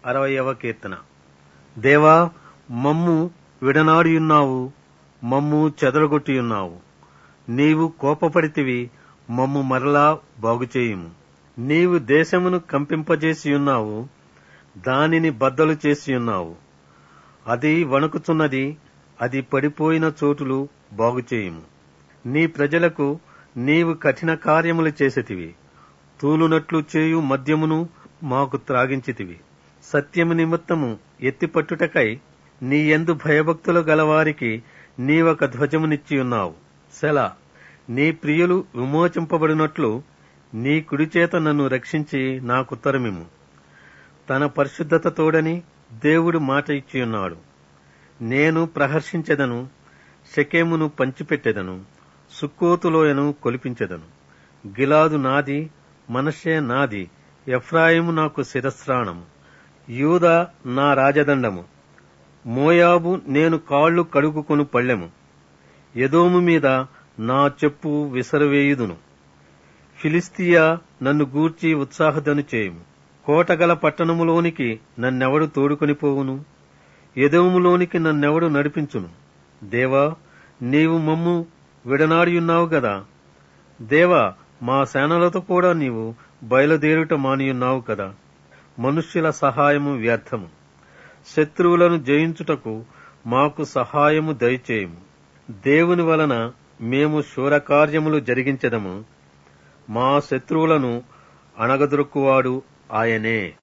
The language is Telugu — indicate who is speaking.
Speaker 1: 60వ కీర్తన. దేవా, మమ్ము విడనాడియున్నావు, మమ్ము చెదరగొట్టియున్నావు. నీవు కోపపడితివి, మమ్ము మరలా బాగుచేయుము. నీవు దేశమును కంపింపజేసియున్నావు, దానిని బద్దలు చేసియున్నావు. అది వణుకుతున్నది, అది పడిపోయిన చోటులు బాగుచేయుము. నీ ప్రజలకు నీవు కఠిన కార్యములు చేసితివి. తూలునట్లు చేయు మద్యమును మాకు త్రాగించితివి. సత్యము నిమిత్తము ఎత్తిపట్టుటకై నీ యందు భయభక్తులు గలవారికి నీవొక ధ్వజమునిచ్చియున్నావు. సెలా. నీ ప్రియులు విమోచింపబడినట్లు నీ కుడిచేత నన్ను రక్షించి నాకుత్తరమిమ్ము. తన పరిశుద్ధత తోడని దేవుడు మాట ఇచ్చియున్నాడు. నేను ప్రహర్షించెదను, షెకెమును పంచిపెట్టెదను, సుక్కోతులోయను కొలిపించెదను. గిలాదు నాది, మనష్షే నాది, ఎఫ్రాయిము నాకు శిరస్త్రాణము, యూదా నా రాజదండము. మోయాబు నేను కాళ్లు కడుగుకొను పళ్ళెము. ఎదోము మీద నా చెప్పు విసరవేయుదును. ఫిలిస్తియా, నన్ను గూర్చి ఉత్సాహధ్వని చేయుము. కోటగల పట్టణములోనికి నన్నెవడు తోడుకొనిపోవును? ఎదోములోనికి నన్నెవడు నడిపించును? దేవా, నీవు మమ్ము విడనాడియున్నావు గదా. దేవా, మా సేనలతో కూడా నీవు బయలుదేరుట మానియున్నావు కదా. మనుష్యుల సహాయము వ్యర్థము. శత్రువులను జయించుటకు మాకు సహాయము దయచేయము. దేవుని వలన మేము శూరకార్యములు జరిగించెదము. మా శత్రువులను అణగదొరుకువాడు ఆయనే.